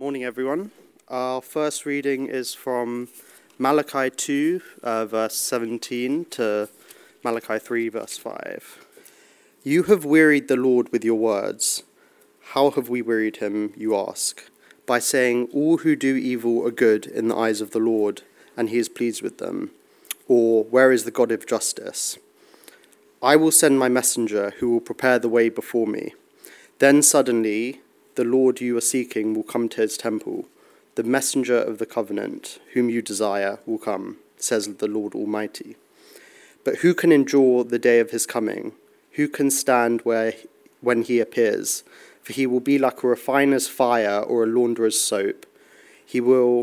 Morning, everyone. Our first reading is from Malachi 2, verse 17 to Malachi 3, verse 5. You have wearied the Lord with your words. How have we wearied him, you ask? By saying, all who do evil are good in the eyes of the Lord, and he is pleased with them. Or, where is the God of justice? I will send my messenger who will prepare the way before me. Then suddenly the Lord you are seeking will come to his temple. The messenger of the covenant, whom you desire, will come, says the Lord Almighty. But who can endure the day of his coming? Who can stand when he appears? For he will be like a refiner's fire or a launderer's soap. He will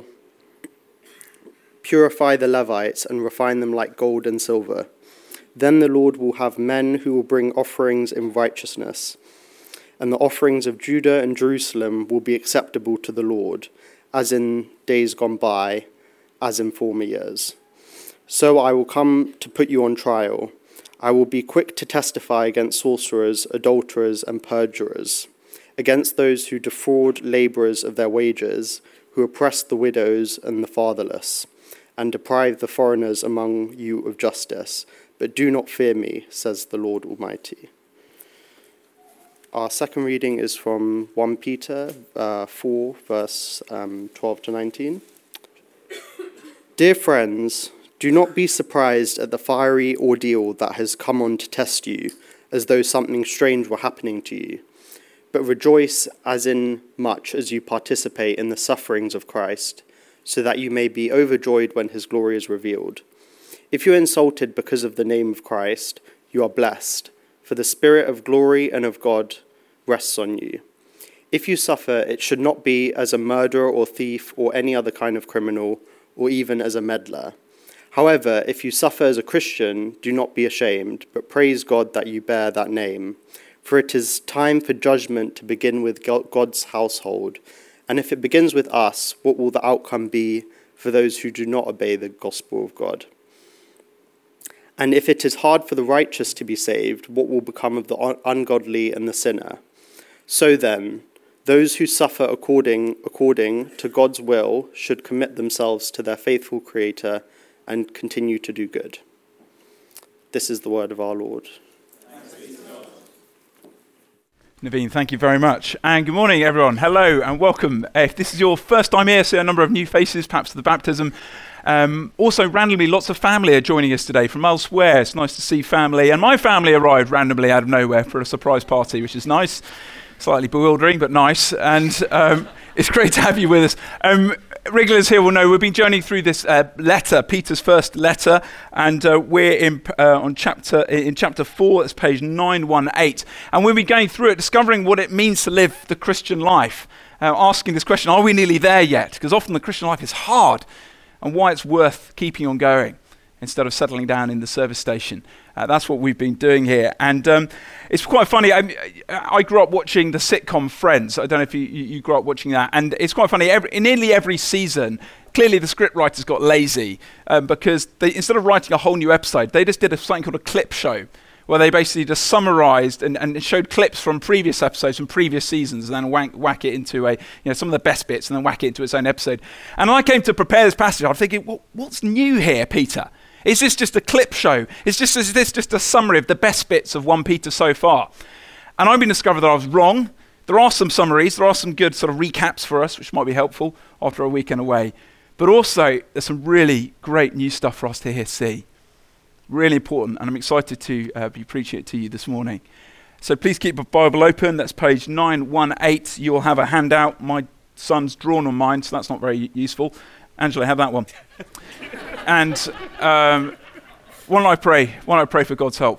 purify the Levites and refine them like gold and silver. Then the Lord will have men who will bring offerings in righteousness, and the offerings of Judah and Jerusalem will be acceptable to the Lord, as in days gone by, as in former years. So I will come to put you on trial. I will be quick to testify against sorcerers, adulterers, and perjurers, against those who defraud laborers of their wages, who oppress the widows and the fatherless, and deprive the foreigners among you of justice. But do not fear me, says the Lord Almighty. Our second reading is from 1 Peter 4, verse 12 to 19. Dear friends, do not be surprised at the fiery ordeal that has come on to test you, as though something strange were happening to you. But rejoice as in much as you participate in the sufferings of Christ, so that you may be overjoyed when his glory is revealed. If you are insulted because of the name of Christ, you are blessed, for the Spirit of glory and of God rests on you. If you suffer, it should not be as a murderer or thief or any other kind of criminal, or even as a meddler. However, if you suffer as a Christian, do not be ashamed, but praise God that you bear that name. For it is time for judgment to begin with God's household. And if it begins with us, what will the outcome be for those who do not obey the gospel of God? And if it is hard for the righteous to be saved, what will become of the ungodly and the sinner? So then, those who suffer according to God's will should commit themselves to their faithful Creator and continue to do good. This is the word of our Lord. Naveen, thank you very much. And good morning, everyone. Hello and welcome. If this is your first time here, see a number of new faces, perhaps to the baptism. Also, randomly, lots of family are joining us today from elsewhere. It's nice to see family. And my family arrived randomly out of nowhere for a surprise party, which is nice. Slightly bewildering, but nice. And it's great to have you with us. Regulars here will know we've been journeying through this letter, Peter's first letter, and we're in chapter 4. That's page 918, and we'll be going through it, discovering what it means to live the Christian life, asking this question: are we nearly there yet? Because often the Christian life is hard, and why it's worth keeping on going instead of settling down in the service station. That's what we've been doing here. And it's quite funny. I grew up watching the sitcom Friends. I don't know if you grew up watching that. And it's quite funny. In nearly every season, clearly the script writers got lazy because they, instead of writing a whole new episode, they just did something called a clip show, where they basically just summarized and showed clips from previous episodes from previous seasons, and then whack it into some of the best bits, and then whack it into its own episode. And when I came to prepare this passage, I'm thinking, well, what's new here, Peter? Is this just a clip show? Is this just a summary of the best bits of 1 Peter so far? And I've been discovered that I was wrong. There are some summaries, there are some good sort of recaps for us, which might be helpful after a weekend away. But also, there's some really great new stuff for us to see. Really important, and I'm excited to be preaching it to you this morning. So please keep your Bible open. That's page 918. You'll have a handout. My son's drawn on mine, so that's not very useful. Angela, have that one. And why don't I pray for God's help?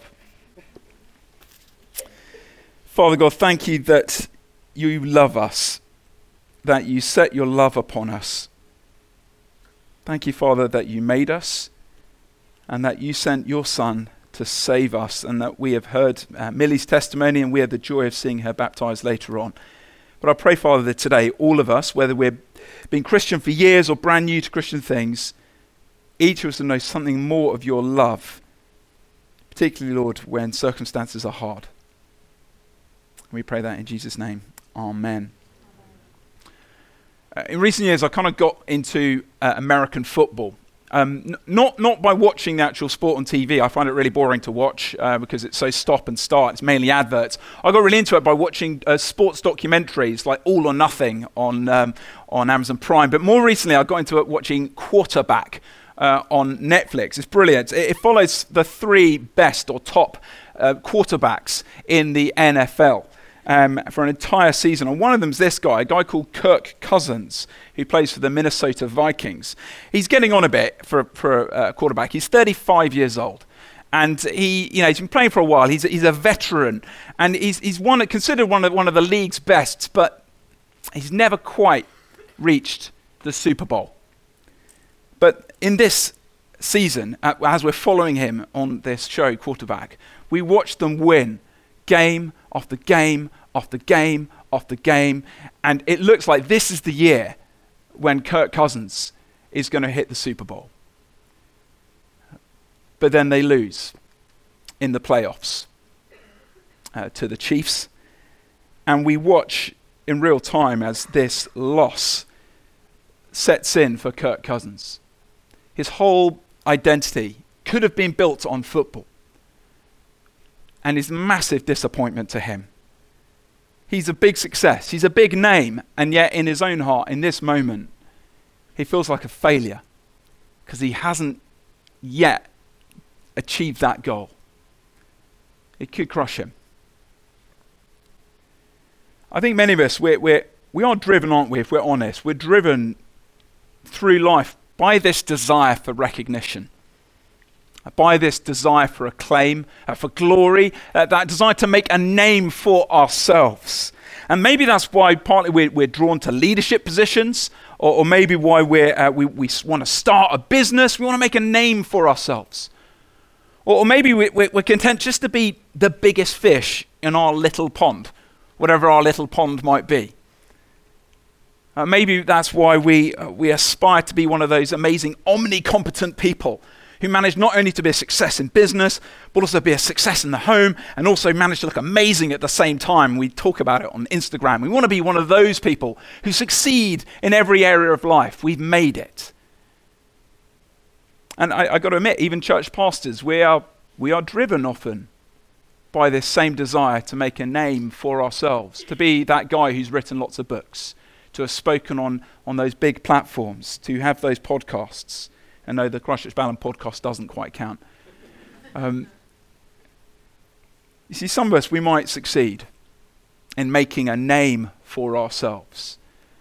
Father God, thank you that you love us, that you set your love upon us. Thank you, Father, that you made us and that you sent your Son to save us, and that we have heard Millie's testimony and we have the joy of seeing her baptized later on. But I pray, Father, that today all of us, whether we're been Christian for years or brand new to Christian things, each of us will know something more of your love, particularly, Lord, when circumstances are hard. We pray that in Jesus' name. Amen. In recent years, I kind of got into American football. Not by watching the actual sport on TV. I find it really boring to watch because it's so stop and start. It's mainly adverts. I got really into it by watching sports documentaries like All or Nothing on Amazon Prime. But more recently, I got into it watching Quarterback on Netflix. It's brilliant. It follows the three best or top quarterbacks in the NFL. For an entire season. And one of them's this guy, a guy called Kirk Cousins, who plays for the Minnesota Vikings. He's getting on a bit for a quarterback. He's 35 years old. And he's been playing for a while. He's a veteran. And he's considered one of the league's best, but he's never quite reached the Super Bowl. But in this season, as we're following him on this show, Quarterback, we watch them win game after game after game after game, and it looks like this is the year when Kirk Cousins is going to hit the Super Bowl. But then they lose in the playoffs to the Chiefs, and we watch in real time as this loss sets in for Kirk Cousins. His whole identity could have been built on football, and is massive disappointment to him. He's a big success. He's a big name. And yet in his own heart, in this moment, he feels like a failure because he hasn't yet achieved that goal. It could crush him. I think many of us, we are driven, aren't we, if we're honest? We're driven through life by this desire for recognition, by this desire for acclaim, for glory, that desire to make a name for ourselves. And maybe that's why partly we're drawn to leadership positions, or maybe why we want to start a business. We want to make a name for ourselves. Or maybe we're content just to be the biggest fish in our little pond, whatever our little pond might be. Maybe that's why we aspire to be one of those amazing omnicompetent people who manage not only to be a success in business, but also be a success in the home, and also manage to look amazing at the same time. We talk about it on Instagram. We want to be one of those people who succeed in every area of life. We've made it. And I got to admit, even church pastors, we are driven often by this same desire to make a name for ourselves, to be that guy who's written lots of books, to have spoken on those big platforms, to have those podcasts. And no, the Christchurch Ballon podcast doesn't quite count. You see, some of us, we might succeed in making a name for ourselves.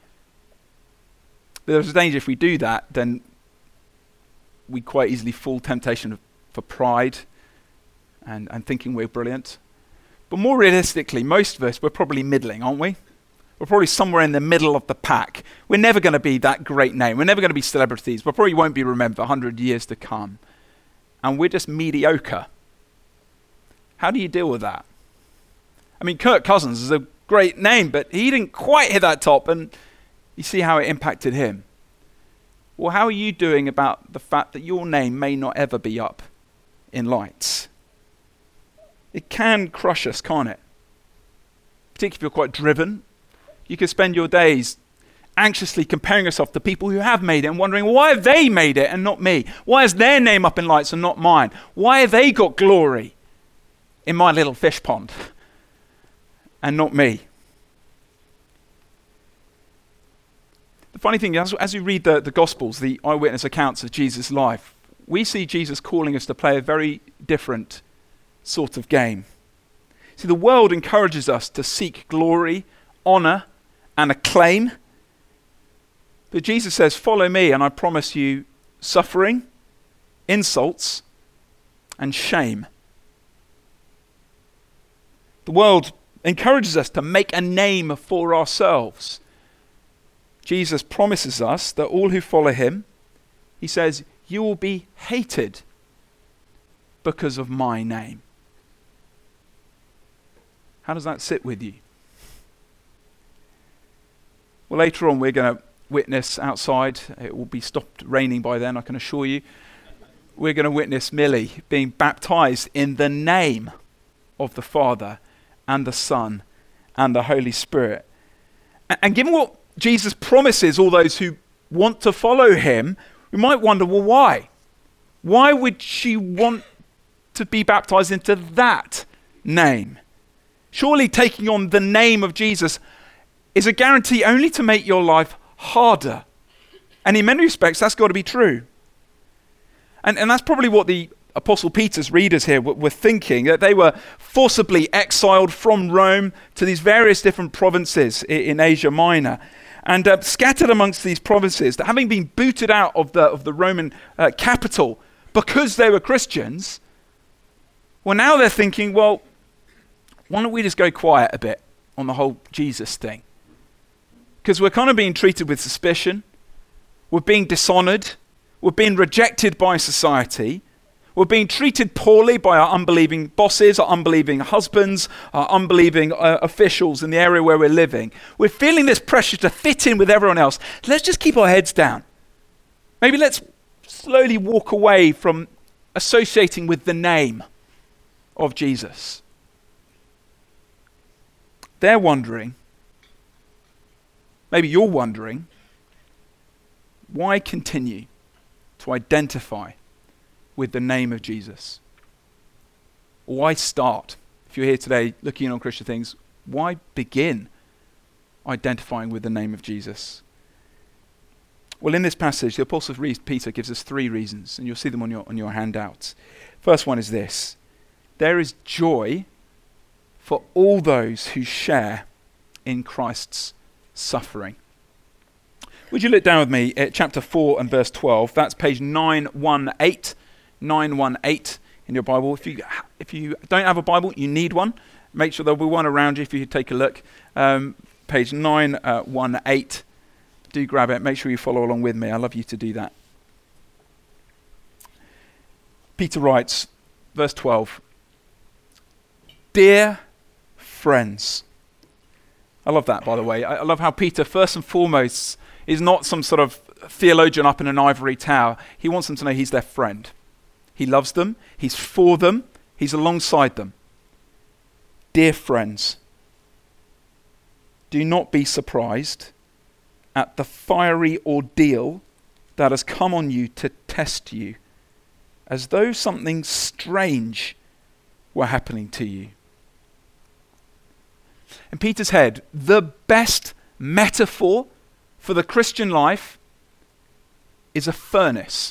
But there's a danger if we do that, then we quite easily fall temptation for pride and thinking we're brilliant. But more realistically, most of us, we're probably middling, aren't we? We're probably somewhere in the middle of the pack. We're never going to be that great name. We're never going to be celebrities. We probably won't be remembered 100 years to come. And we're just mediocre. How do you deal with that? I mean, Kirk Cousins is a great name, but he didn't quite hit that top, and you see how it impacted him. Well, how are you doing about the fact that your name may not ever be up in lights? It can crush us, can't it? Particularly if you're quite driven. You could spend your days anxiously comparing yourself to people who have made it and wondering, why have they made it and not me? Why is their name up in lights and not mine? Why have they got glory in my little fish pond and not me? The funny thing is, as you read the Gospels, the eyewitness accounts of Jesus' life, we see Jesus calling us to play a very different sort of game. See, the world encourages us to seek glory, honor, and acclaim. But Jesus says, follow me and I promise you suffering, insults, and shame. The world encourages us to make a name for ourselves. Jesus promises us that all who follow him, he says, you will be hated because of my name. How does that sit with you? Well, later on we're going to witness outside. It will be stopped raining by then, I can assure you. We're going to witness Millie being baptized in the name of the Father and the Son and the Holy Spirit. And given what Jesus promises all those who want to follow him, we might wonder, well, why? Why would she want to be baptized into that name? Surely taking on the name of Jesus is a guarantee only to make your life harder. And in many respects, that's got to be true. And that's probably what the Apostle Peter's readers here were thinking, that they were forcibly exiled from Rome to these various different provinces in Asia Minor. And scattered amongst these provinces, that having been booted out of the Roman capital because they were Christians, well, now they're thinking, well, why don't we just go quiet a bit on the whole Jesus thing? Because we're kind of being treated with suspicion. We're being dishonored. We're being rejected by society. We're being treated poorly by our unbelieving bosses, our unbelieving husbands, our unbelieving officials in the area where we're living. We're feeling this pressure to fit in with everyone else. Let's just keep our heads down. Maybe let's slowly walk away from associating with the name of Jesus. They're wondering, maybe you're wondering, why continue to identify with the name of Jesus? Why start? If you're here today looking on Christian things, why begin identifying with the name of Jesus? Well, in this passage, the Apostle Peter gives us 3 reasons, and you'll see them on your handout. First one is this: there is joy for all those who share in Christ's suffering. Would you look down with me at chapter 4 and verse 12? That's page 918 in your Bible. If you don't have a Bible, you need one. Make sure there'll be one around you if you could take a look. Page 918. Do grab it. Make sure you follow along with me. I'd love you to do that. Peter writes, verse 12, "Dear friends." I love that, by the way. I love how Peter, first and foremost, is not some sort of theologian up in an ivory tower. He wants them to know he's their friend. He loves them. He's for them. He's alongside them. Dear friends, do not be surprised at the fiery ordeal that has come on you to test you, as though something strange were happening to you. In Peter's head, the best metaphor for the Christian life is a furnace.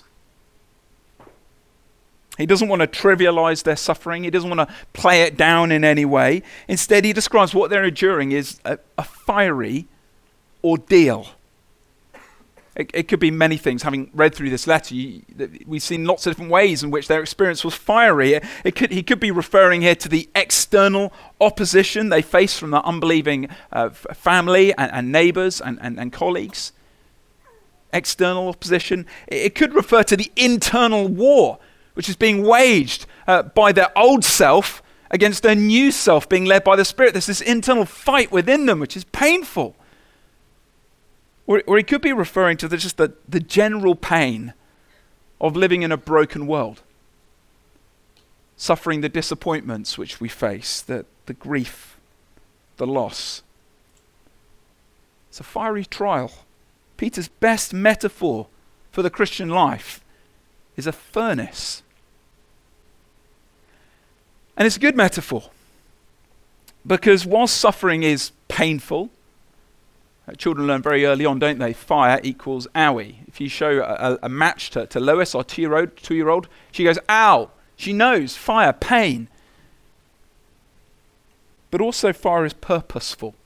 He doesn't want to trivialize their suffering. He doesn't want to play it down in any way. Instead, he describes what they're enduring is a fiery ordeal. It could be many things. Having read through this letter, we've seen lots of different ways in which their experience was fiery. He could be referring here to the external opposition they face from their unbelieving family and neighbors and colleagues. External opposition. It could refer to the internal war, which is being waged by their old self against their new self, being led by the Spirit. There's this internal fight within them, which is painful. Or he could be referring to just the general pain of living in a broken world, suffering the disappointments which we face, the grief, the loss. It's a fiery trial. Peter's best metaphor for the Christian life is a furnace. And it's a good metaphor, because whilst suffering is painful, children learn very early on, don't they? Fire equals owie. If you show a match to Lois, our two-year-old, she goes, ow. She knows fire, pain. But also fire is purposeful.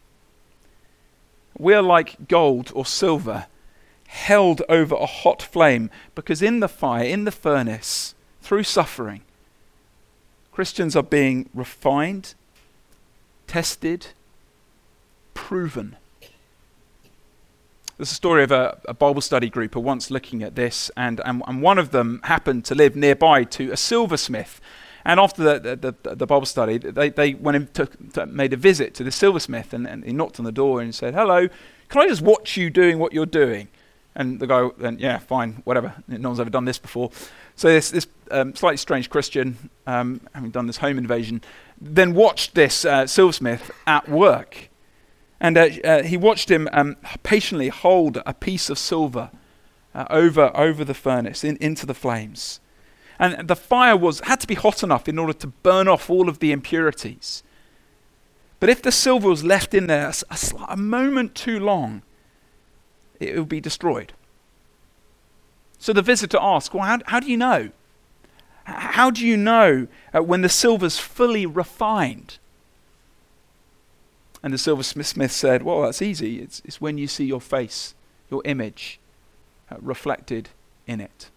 We're like gold or silver held over a hot flame, because in the fire, in the furnace, through suffering, Christians are being refined, tested, proven. There's a story of a Bible study group who were once looking at this, and one of them happened to live nearby to a silversmith. And after the Bible study, they went in, made a visit to the silversmith, and he knocked on the door and said, "Hello, can I just watch you doing what you're doing?" And the guy went, "Yeah, fine, whatever. No one's ever done this before." So this slightly strange Christian, having done this home invasion, then watched this silversmith at work. And he watched him patiently hold a piece of silver over the furnace into the flames. And the fire had to be hot enough in order to burn off all of the impurities. But if the silver was left in there a moment too long, it would be destroyed. So the visitor asked, well, how do you know? How do you know when the silver's fully refined? And the silversmith said, well, that's easy. It's when you see your face, your image, reflected in it.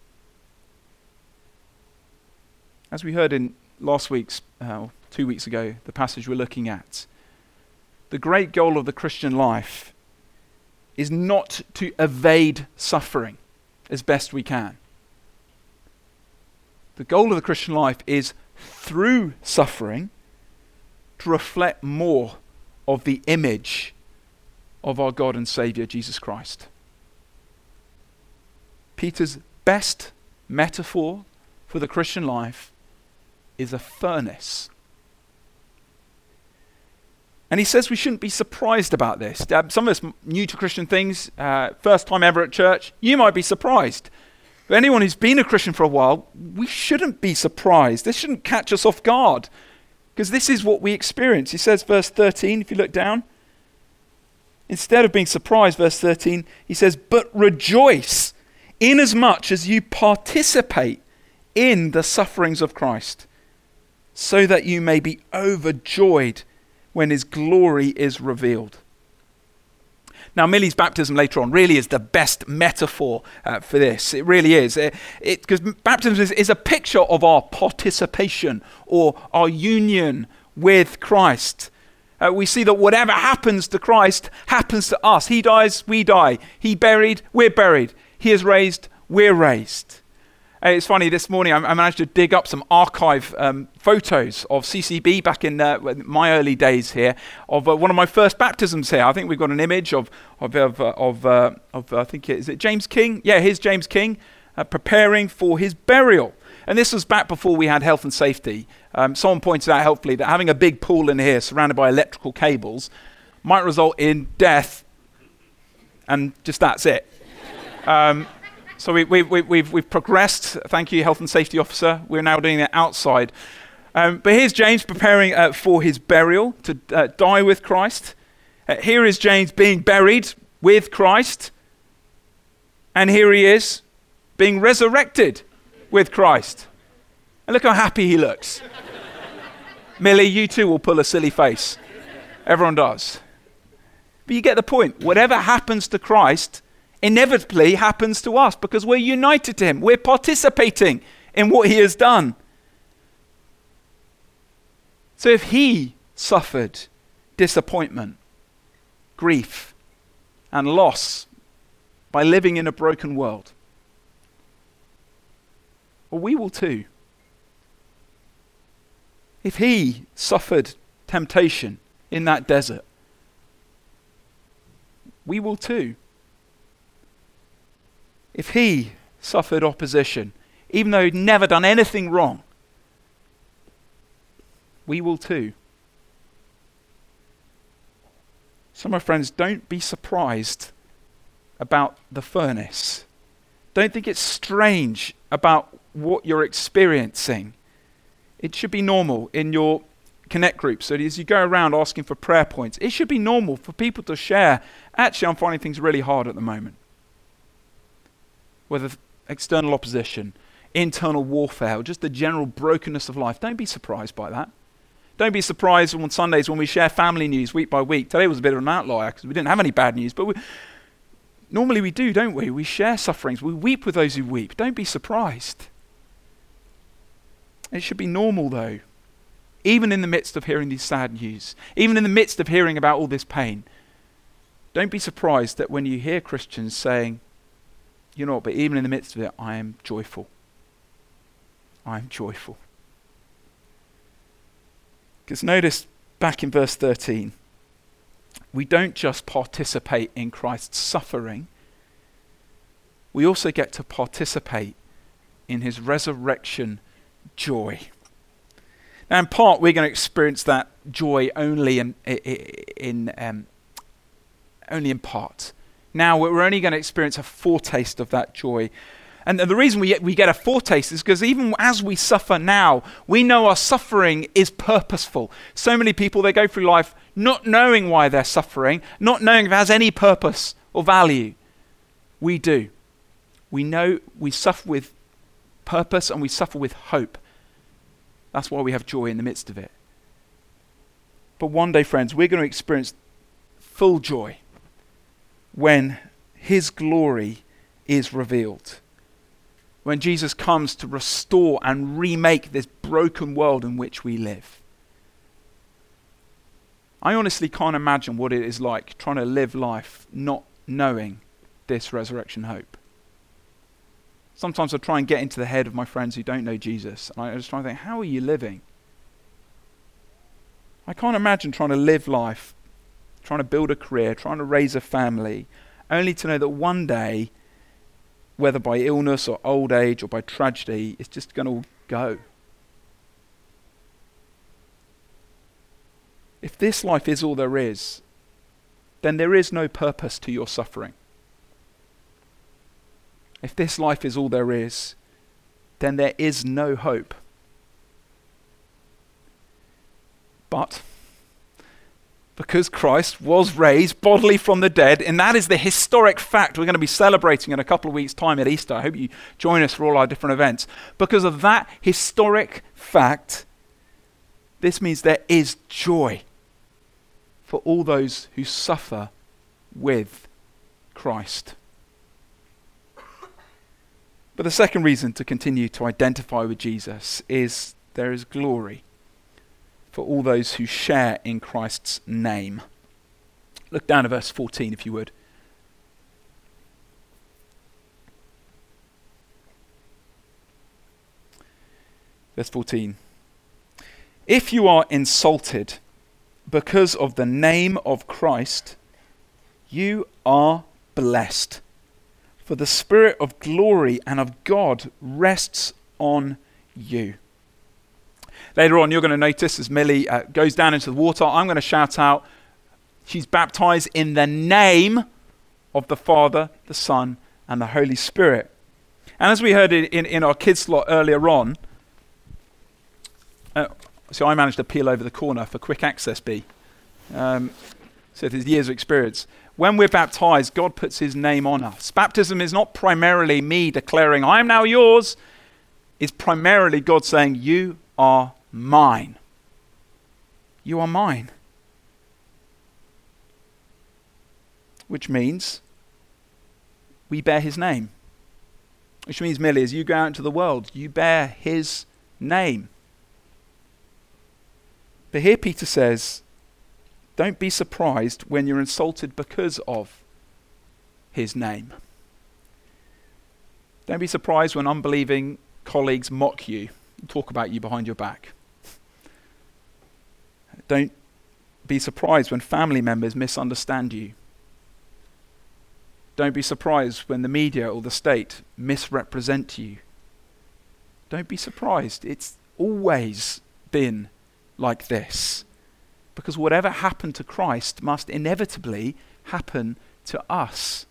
As we heard in last week's, 2 weeks ago, the passage we're looking at, the great goal of the Christian life is not to evade suffering as best we can. The goal of the Christian life is, through suffering, to reflect more of the image of our God and Saviour, Jesus Christ. Peter's best metaphor for the Christian life is a furnace. And he says we shouldn't be surprised about this. Some of us new to Christian things, first time ever at church, you might be surprised. But anyone who's been a Christian for a while, we shouldn't be surprised. This shouldn't catch us off guard, because this is what we experience. He says, verse 13, if you look down, instead of being surprised, verse 13, he says, but rejoice inasmuch as you participate in the sufferings of Christ, so that you may be overjoyed when his glory is revealed. Now, Millie's baptism later on really is the best metaphor for this. It really is. Because baptism is a picture of our participation or our union with Christ. We see that whatever happens to Christ happens to us. He dies, we die. He buried, we're buried. He is raised, we're raised. It's funny, this morning I managed to dig up some archive photos of CCB back in my early days here, of one of my first baptisms here. I think we've got an image of I think is it James King? Yeah, here's James King preparing for his burial. And this was back before we had health and safety. Someone pointed out helpfully that having a big pool in here surrounded by electrical cables might result in death, and just that's it. So we've progressed. Thank you, health and safety officer. We're now doing it outside. But here's James preparing for his burial, to die with Christ. Here is James being buried with Christ. And here he is being resurrected with Christ. And look how happy he looks. Millie, you too will pull a silly face. Everyone does. But you get the point. Whatever happens to Christ inevitably happens to us, because we're united to him. We're participating in what he has done. So if he suffered disappointment, grief, and loss by living in a broken world, well, we will too. If he suffered temptation in that desert, we will too. If he suffered opposition, even though he'd never done anything wrong, we will too. So, my friends, don't be surprised about the furnace. Don't think it's strange about what you're experiencing. It should be normal in your connect group. So as you go around asking for prayer points, it should be normal for people to share, actually, I'm finding things really hard at the moment. Whether external opposition, internal warfare, or just the general brokenness of life. Don't be surprised by that. Don't be surprised on Sundays when we share family news week by week. Today was a bit of an outlier because we didn't have any bad news, but normally we do, don't we? We share sufferings. We weep with those who weep. Don't be surprised. It should be normal, though, even in the midst of hearing these sad news, even in the midst of hearing about all this pain. Don't be surprised that when you hear Christians saying, you know what, but even in the midst of it, I am joyful. I am joyful. Because notice back in verse 13, we don't just participate in Christ's suffering, we also get to participate in his resurrection joy. Now, in part, we're going to experience that joy only in only in part. Now we're only going to experience a foretaste of that joy. And the reason we get a foretaste is because even as we suffer now, we know our suffering is purposeful. So many people, they go through life not knowing why they're suffering, not knowing if it has any purpose or value. We do. We know we suffer with purpose and we suffer with hope. That's why we have joy in the midst of it. But one day, friends, we're going to experience full joy when his glory is revealed. When Jesus comes to restore and remake this broken world in which we live. I honestly can't imagine what it is like trying to live life not knowing this resurrection hope. Sometimes I try and get into the head of my friends who don't know Jesus, and I just try and think, how are you living? I can't imagine trying to live life, trying to build a career, trying to raise a family, only to know that one day, whether by illness or old age or by tragedy, it's just going to go. If this life is all there is, then there is no purpose to your suffering. If this life is all there is, then there is no hope. But because Christ was raised bodily from the dead, and that is the historic fact we're going to be celebrating in a couple of weeks' time at Easter. I hope you join us for all our different events. Because of that historic fact, this means there is joy for all those who suffer with Christ. But the second reason to continue to identify with Jesus is there is glory for all those who share in Christ's name. Look down at verse 14 if you would. Verse 14. If you are insulted because of the name of Christ, you are blessed. For the Spirit of glory and of God rests on you. Later on, you're going to notice as Millie goes down into the water, I'm going to shout out, she's baptized in the name of the Father, the Son, and the Holy Spirit. And as we heard in our kids' slot earlier on, so I managed to peel over the corner for quick access B. So there's years of experience. When we're baptized, God puts his name on us. Baptism is not primarily me declaring, I am now yours. It's primarily God saying, you are mine. You are mine. Which means we bear his name. Which means, Millie, as you go out into the world, you bear his name. But here Peter says, don't be surprised when you're insulted because of his name. Don't be surprised when unbelieving colleagues mock you and talk about you behind your back. Don't be surprised when family members misunderstand you. Don't be surprised when the media or the state misrepresent you. Don't be surprised. It's always been like this. Because whatever happened to Christ must inevitably happen to us.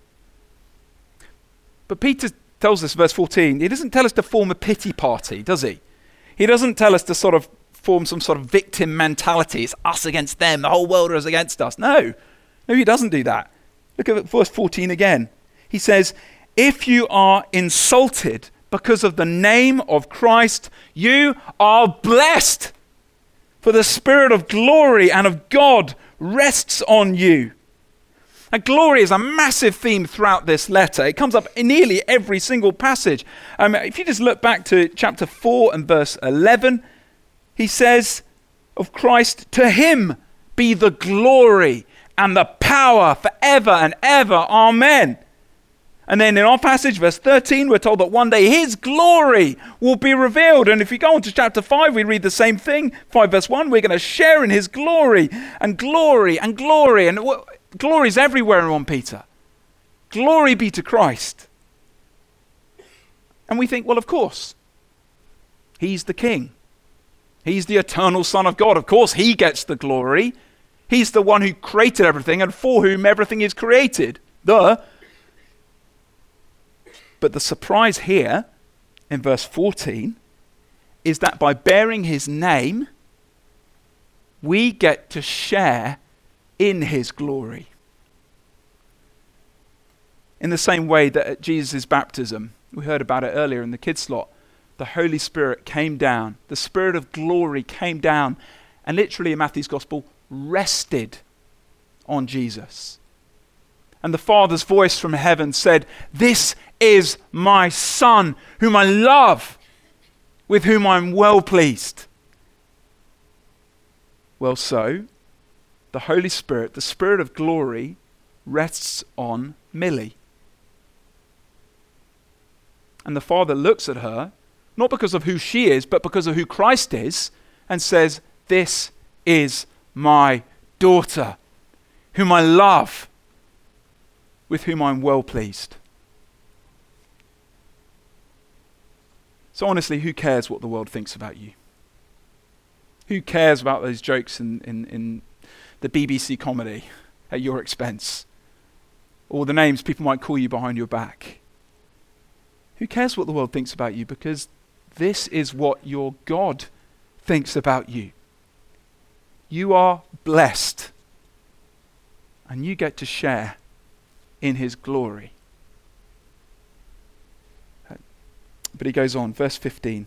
But Peter tells us, verse 14, he doesn't tell us to form a pity party, does he? He doesn't tell us to sort of form some sort of victim mentality. It's us against them, the whole world is against us. No, he doesn't do that. Look at verse 14 again. He says, if you are insulted because of the name of Christ, you are blessed. For the Spirit of glory and of God rests on you. And glory is a massive theme throughout this letter. It comes up in nearly every single passage. If you just look back to chapter 4 and verse 11, he says of Christ, to him be the glory and the power forever and ever. Amen. And then in our passage, verse 13, we're told that one day his glory will be revealed. And if you go on to chapter 5, we read the same thing. 5 verse 1, we're going to share in his glory and glory and glory. And glory is everywhere in 1 Peter. Glory be to Christ. And we think, well, of course, he's the king. He's the eternal Son of God. Of course, he gets the glory. He's the one who created everything and for whom everything is created. But the surprise here in verse 14 is that by bearing his name, we get to share in his glory. In the same way that at Jesus' baptism, we heard about it earlier in the kids' slot, the Holy Spirit came down, the Spirit of glory came down, and literally in Matthew's Gospel, rested on Jesus. And the Father's voice from heaven said, "This is my Son, whom I love, with whom I'm well pleased." Well, so, the Holy Spirit, the Spirit of glory, rests on Millie. And the Father looks at her, not because of who she is, but because of who Christ is, and says, "This is my daughter, whom I love, with whom I'm well pleased." So honestly, who cares what the world thinks about you? Who cares about those jokes in the BBC comedy at your expense? Or the names people might call you behind your back? Who cares what the world thinks about you? Because this is what your God thinks about you. You are blessed, and you get to share in his glory. But he goes on, verse 15.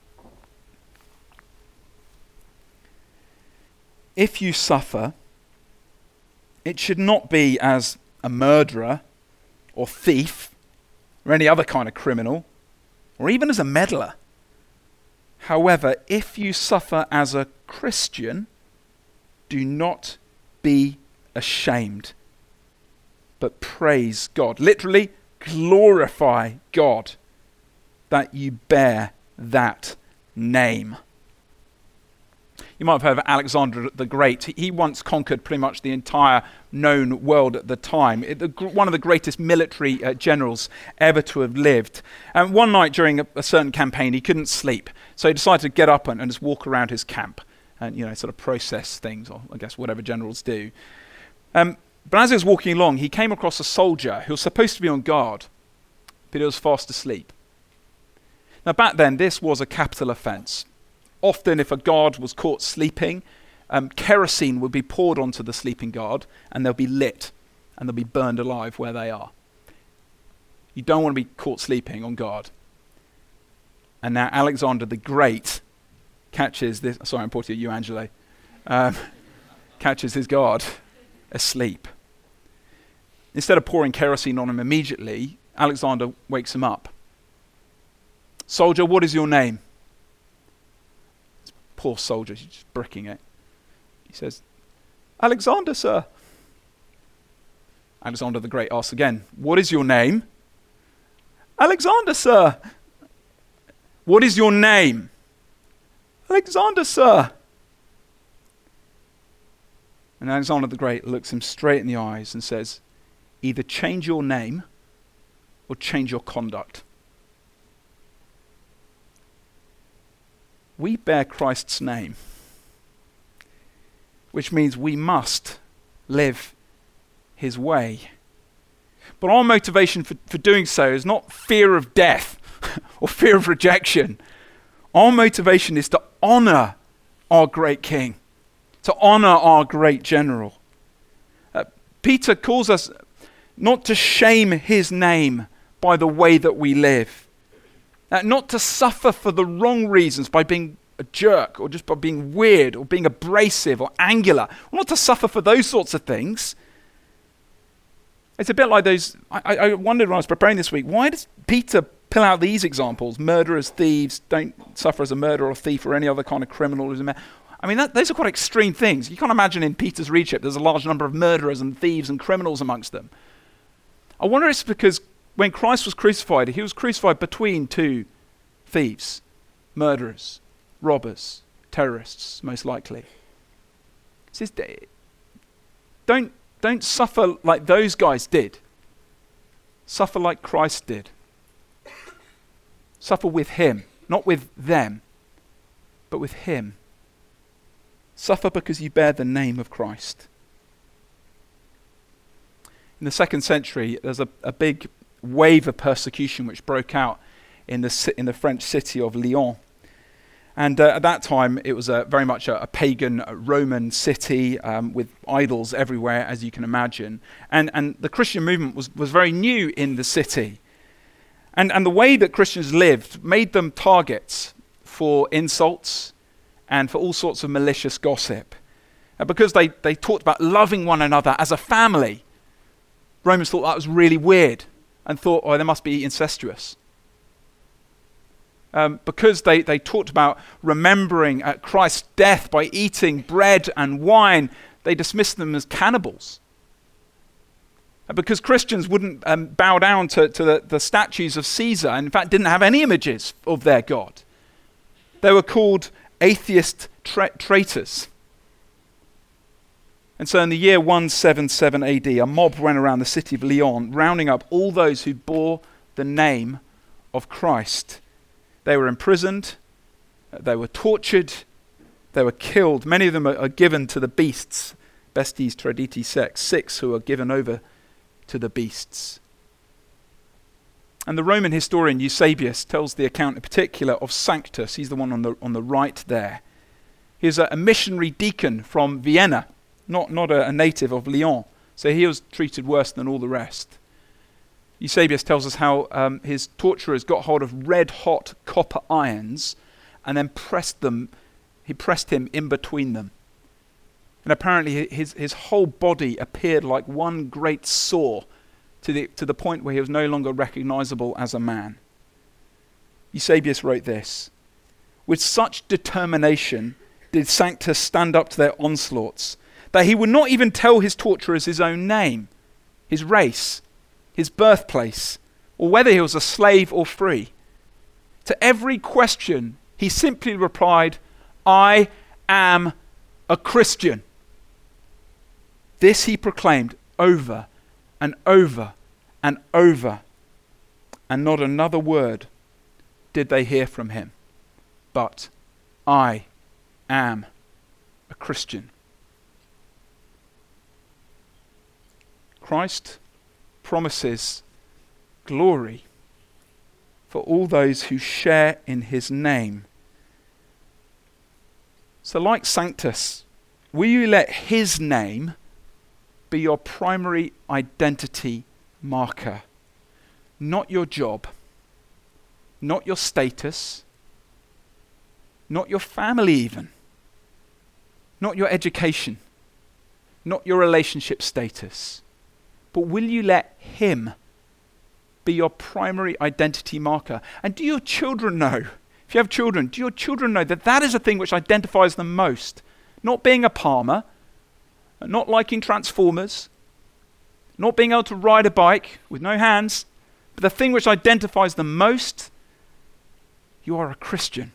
If you suffer, it should not be as a murderer or thief or any other kind of criminal, or even as a meddler. However, if you suffer as a Christian, do not be ashamed, but praise God. Literally, glorify God that you bear that name. You might have heard of Alexander the Great. He once conquered pretty much the entire known world at the time. One of the greatest military generals ever to have lived. And one night during a certain campaign, he couldn't sleep. So he decided to get up and just walk around his camp and, sort of process things, or I guess whatever generals do. But as he was walking along, he came across a soldier who was supposed to be on guard, but he was fast asleep. Now back then, this was a capital offence. Often if a guard was caught sleeping, kerosene would be poured onto the sleeping guard and they'll be lit and they'll be burned alive where they are. You don't want to be caught sleeping on guard. And now Alexander the Great catches this, sorry I'm pointing at you Angelo, catches his guard asleep. Instead of pouring kerosene on him immediately, Alexander wakes him up. "Soldier, what is your name?" Poor soldier, he's just bricking it. He says, "Alexander, sir." Alexander the Great asks again, "What is your name?" "Alexander, sir." "What is your name?" "Alexander, sir." And Alexander the Great looks him straight in the eyes and says, "Either change your name or change your conduct." We bear Christ's name, which means we must live his way. But our motivation for doing so is not fear of death or fear of rejection. Our motivation is to honor our great King, to honor our great general. Peter calls us not to shame his name by the way that we live. Not to suffer for the wrong reasons by being a jerk or just by being weird or being abrasive or angular. Not to suffer for those sorts of things. It's a bit like those, I wondered when I was preparing this week, why does Peter pull out these examples? Murderers, thieves, don't suffer as a murderer or thief or any other kind of criminal. I mean, those are quite extreme things. You can't imagine in Peter's readership there's a large number of murderers and thieves and criminals amongst them. I wonder if it's because when Christ was crucified, he was crucified between two thieves, murderers, robbers, terrorists, most likely. It says, don't suffer like those guys did. Suffer like Christ did. Suffer with him, not with them, but with him. Suffer because you bear the name of Christ. In the 2nd century, there's a big wave of persecution which broke out in the French city of Lyon. And at that time, it was very much a pagan Roman city with idols everywhere, as you can imagine. And the Christian movement was very new in the city. And the way that Christians lived made them targets for insults and for all sorts of malicious gossip. Because they talked about loving one another as a family, Romans thought that was really weird and thought, oh, they must be incestuous. Because they talked about remembering Christ's death by eating bread and wine, they dismissed them as cannibals. Because Christians wouldn't bow down to the statues of Caesar, and in fact didn't have any images of their God. They were called atheist traitors. And so in the year 177 AD, a mob went around the city of Lyon, rounding up all those who bore the name of Christ. They were imprisoned, they were tortured, they were killed. Many of them are given to the beasts, bestes traditi sex, 6 who are given over to the beasts. And the Roman historian Eusebius tells the account in particular of Sanctus. He's the one on the right there. He's a missionary deacon from Vienna, not a native of Lyon. So he was treated worse than all the rest. Eusebius tells us how his torturers got hold of red-hot copper irons and then pressed him in between them. And apparently his whole body appeared like one great sore to the point where he was no longer recognizable as a man. Eusebius wrote this: "With such determination did Sanctus stand up to their onslaughts, that he would not even tell his torturers his own name, his race, his birthplace, or whether he was a slave or free. To every question, he simply replied, 'I am a Christian.' This he proclaimed over and over and over, and not another word did they hear from him, but 'I am a Christian.'" Christ promises glory for all those who share in his name. So like Sanctus, will you let his name be your primary identity marker? Not your job, not your status, not your family even, not your education, not your relationship status. But will you let him be your primary identity marker? And do your children know, if you have children, do your children know that that is the thing which identifies them most? Not being a Palmer, not liking Transformers, not being able to ride a bike with no hands, but the thing which identifies them most, you are a Christian.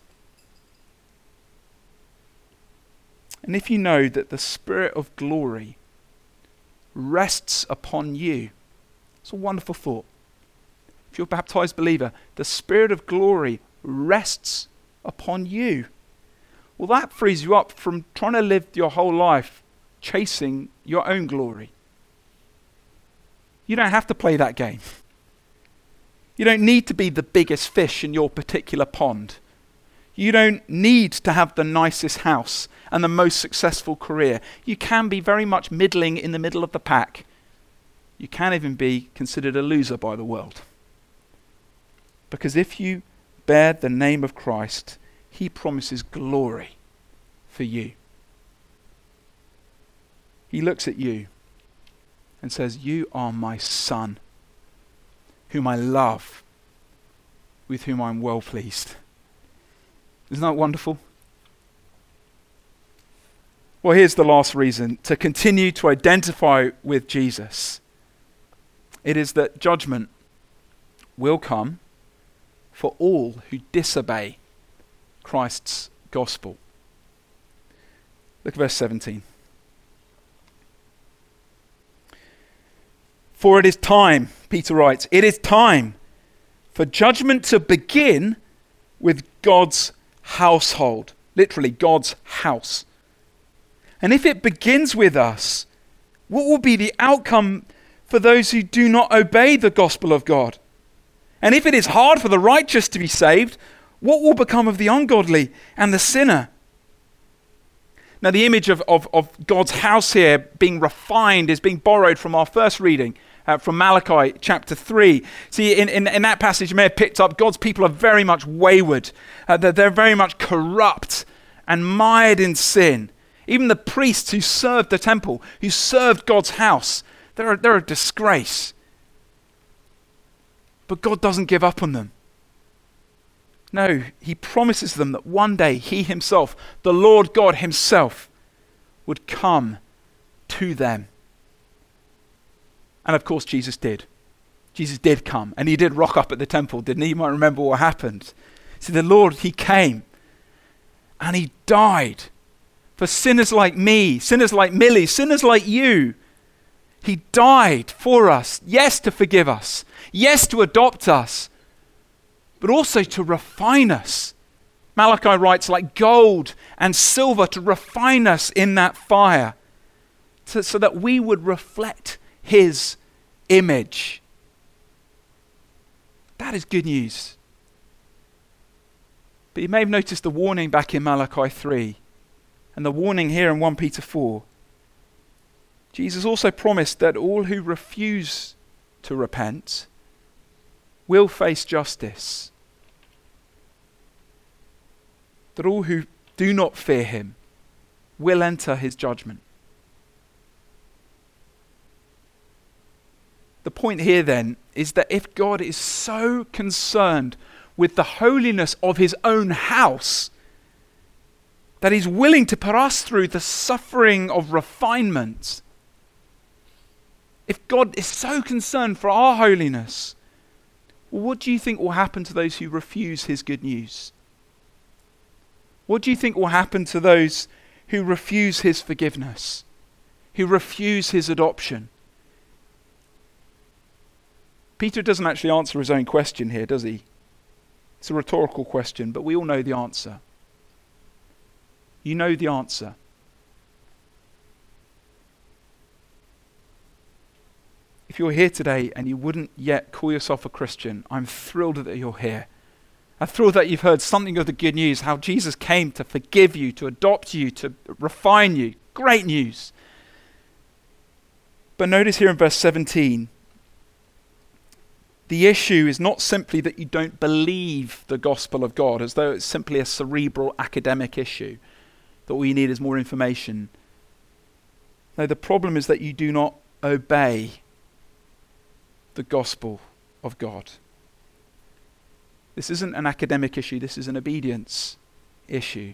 And if you know that the Spirit of glory rests upon you, it's a wonderful thought. If you're a baptized believer, the Spirit of glory rests upon you. Well, that frees you up from trying to live your whole life chasing your own glory. You don't have to play that game. You don't need to be the biggest fish in your particular pond. You don't need to have the nicest house and the most successful career. You can be very much middling in the middle of the pack. You can even be considered a loser by the world. Because if you bear the name of Christ, he promises glory for you. He looks at you and says, "You are my son, whom I love, with whom I'm well pleased." Isn't that wonderful? Well, here's the last reason to continue to identify with Jesus. It is that judgment will come for all who disobey Christ's gospel. Look at verse 17. "For it is time," Peter writes, "it is time for judgment to begin with God's household." Literally, God's house. And if it begins with us, what will be the outcome for those who do not obey the gospel of God? And if it is hard for the righteous to be saved, what will become of the ungodly and the sinner? Now, the image of God's house here being refined is being borrowed from our first reading, from Malachi chapter 3. See, in that passage, you may have picked up, God's people are very much wayward. They're very much corrupt and mired in sin. Even the priests who served the temple, who served God's house, they're a disgrace. But God doesn't give up on them. No, he promises them that one day he himself, the Lord God himself, would come to them. And of course Jesus did. Jesus did come, and he did rock up at the temple, didn't he? You might remember what happened. See, the Lord, he came, and he died for sinners like me, sinners like Millie, sinners like you. He died for us, yes, to forgive us, yes, to adopt us, but also to refine us. Malachi writes, like gold and silver, to refine us in that fire, so that we would reflect his image. That is good news. But you may have noticed the warning back in Malachi 3, and the warning here in 1 Peter 4. Jesus also promised that all who refuse to repent will face justice. That all who do not fear him will enter his judgment. The point here then is that if God is so concerned with the holiness of his own house, that he's willing to put us through the suffering of refinement, if God is so concerned for our holiness, well, what do you think will happen to those who refuse his good news? What do you think will happen to those who refuse his forgiveness, who refuse his adoption? Peter doesn't actually answer his own question here, does he? It's a rhetorical question, but we all know the answer. You know the answer. If you're here today and you wouldn't yet call yourself a Christian, I'm thrilled that you're here. I'm thrilled that you've heard something of the good news, how Jesus came to forgive you, to adopt you, to refine you. Great news. But notice here in verse 17, the issue is not simply that you don't believe the gospel of God, as though it's simply a cerebral academic issue, that all you need is more information. No, the problem is that you do not obey the gospel of God. This isn't an academic issue, this is an obedience issue.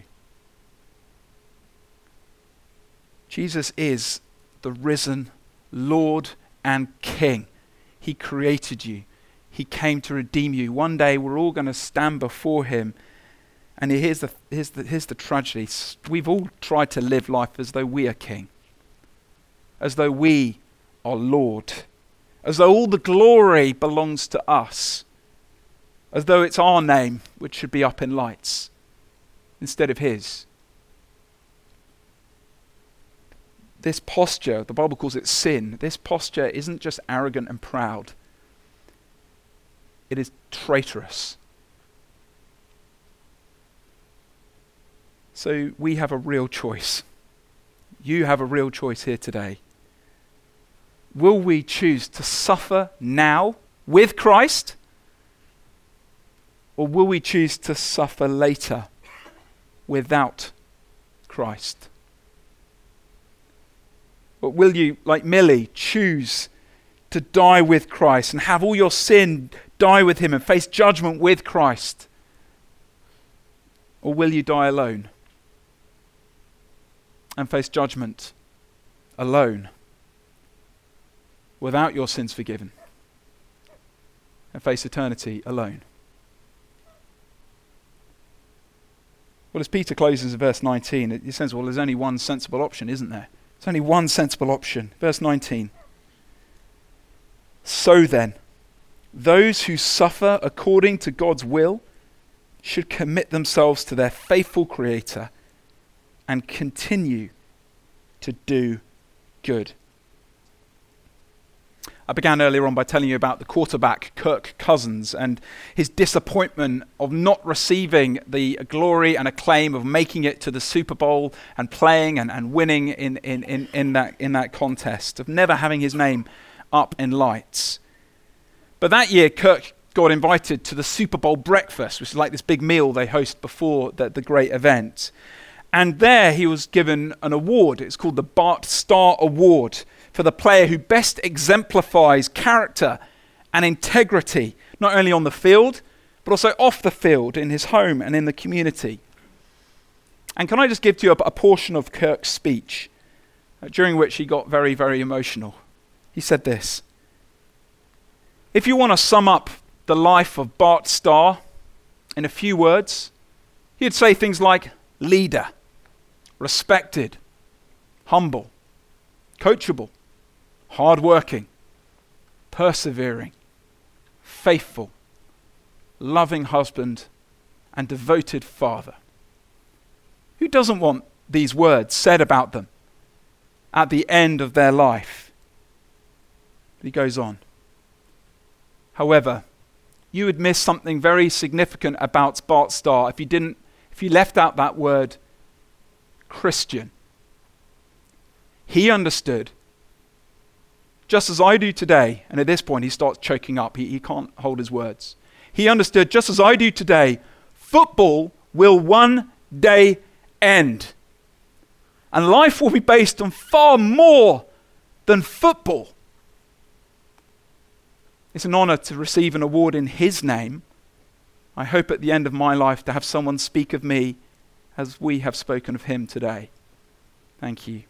Jesus is the risen Lord and King. He created you. He came to redeem you. One day we're all going to stand before him. And here's the tragedy. We've all tried to live life as though we are king, as though we are Lord, as though all the glory belongs to us, as though it's our name which should be up in lights instead of his. This posture, the Bible calls it sin, this posture isn't just arrogant and proud. It is traitorous. So we have a real choice. You have a real choice here today. Will we choose to suffer now with Christ? Or will we choose to suffer later without Christ? But will you, like Millie, choose to die with Christ and have all your sin die with him and face judgment with Christ? Or will you die alone and face judgment alone without your sins forgiven and face eternity alone? Well, as Peter closes in verse 19, he says, well, there's only one sensible option, isn't there? There's only one sensible option. Verse 19. So then, those who suffer according to God's will should commit themselves to their faithful Creator and continue to do good. I began earlier on by telling you about the quarterback, Kirk Cousins, and his disappointment of not receiving the glory and acclaim of making it to the Super Bowl and playing and winning in that contest, of never having his name up in lights. But that year, Kirk got invited to the Super Bowl breakfast, which is like this big meal they host before the great event. And there he was given an award. It's called the Bart Starr Award, for the player who best exemplifies character and integrity, not only on the field, but also off the field, in his home and in the community. And can I just give to you a portion of Kirk's speech, during which he got very, very emotional. He said this: "If you want to sum up the life of Bart Starr in a few words, he'd say things like leader, respected, humble, coachable, hardworking, persevering, faithful, loving husband, and devoted father." Who doesn't want these words said about them at the end of their life? He goes on. However, you would miss something very significant about Bart Starr if you left out that word Christian. He understood, just as I do today, and at this point he starts choking up, he can't hold his words. He understood, just as I do today, football will one day end. And life will be based on far more than football. It's an honor to receive an award in his name. I hope at the end of my life to have someone speak of me as we have spoken of him today. Thank you.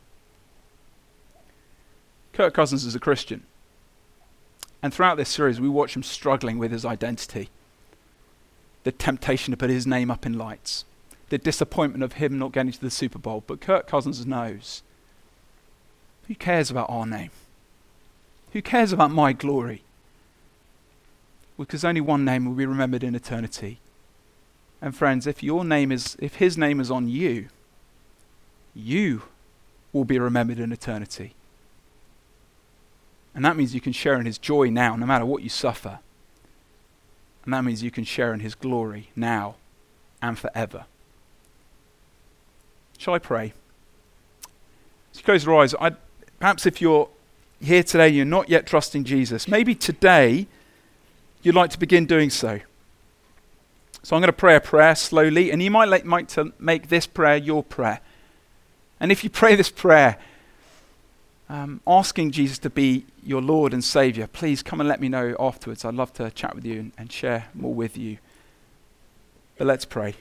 Kirk Cousins is a Christian. And throughout this series, we watch him struggling with his identity. The temptation to put his name up in lights. The disappointment of him not getting to the Super Bowl. But Kirk Cousins knows, who cares about our name? Who cares about my glory? Because only one name will be remembered in eternity. And friends, if his name is on you, you will be remembered in eternity. And that means you can share in his joy now, no matter what you suffer. And that means you can share in his glory now and forever. Shall I pray? As you close your eyes, perhaps if you're here today, you're not yet trusting Jesus, maybe today you'd like to begin doing so. So I'm going to pray a prayer slowly, and you might like to make this prayer your prayer. And if you pray this prayer, asking Jesus to be your Lord and Saviour, please come and let me know afterwards. I'd love to chat with you and share more with you. But let's pray.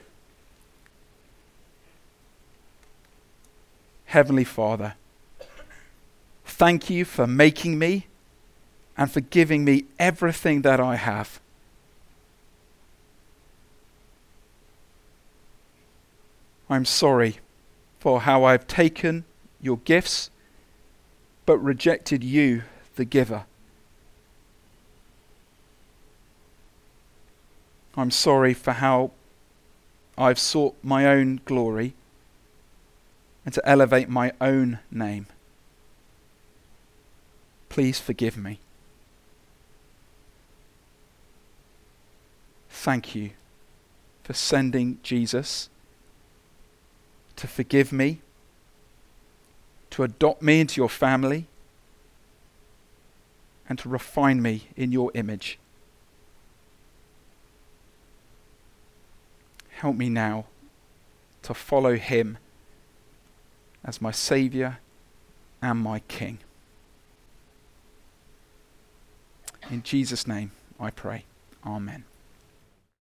Heavenly Father, thank you for making me and for giving me everything that I have. I'm sorry for how I've taken your gifts but rejected you, the giver. I'm sorry for how I've sought my own glory and to elevate my own name. Please forgive me. Thank you for sending Jesus to forgive me, to adopt me into your family, and to refine me in your image. Help me now to follow him as my Saviour and my King. In Jesus' name I pray. Amen.